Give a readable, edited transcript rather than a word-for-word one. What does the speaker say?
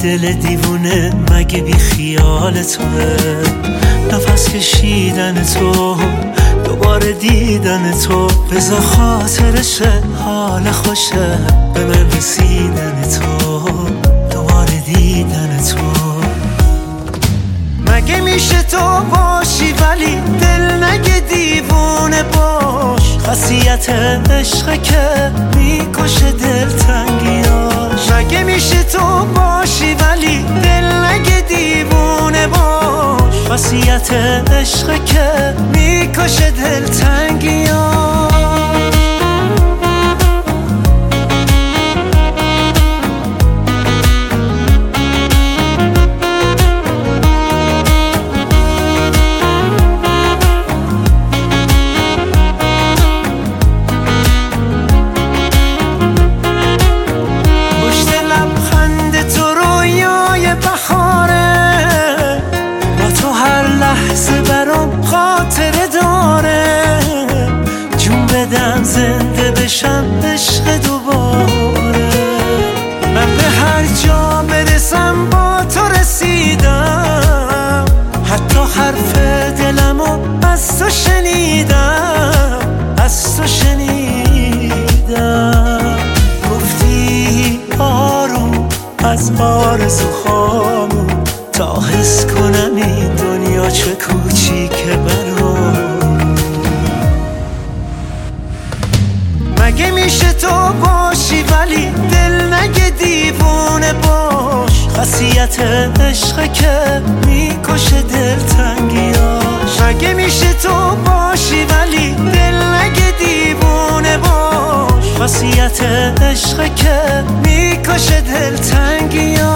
دل دیوونه مگه بی خیال توه؟ نفس کشیدن تو، دوباره دیدن تو، بذار خاطرشه، حال خوشه به من رسیدن تو، دوباره دیدن تو. مگه میشه تو باشی ولی دل نگه دیوونه باش؟ خاصیت عشق که میکشه دلتنگیاش. مگه میشه تو باشی ولی دل نگه دیوونه باش؟ خاصیت عشق که میکشه دلتنگیاش. خاطره داره جون بدم زنده بشم عشق دوباره. من به هر جا برسم با تو رسیدم، حتی حرف دلمو از تو شنیدم، از تو شنیدم. گفتی آروم از آرزوهامون تا حس کنم این دنیا چه کوچیکه برام. مگه میشه تو باشی ولی دل نگه دیوونه باش؟ خاصیت عشق که میکشه دلتنگیاش. مگه میشه تو باشی ولی دل نگه دیوونه باش؟ خاصیت عشق که میکشه دلتنگیاش.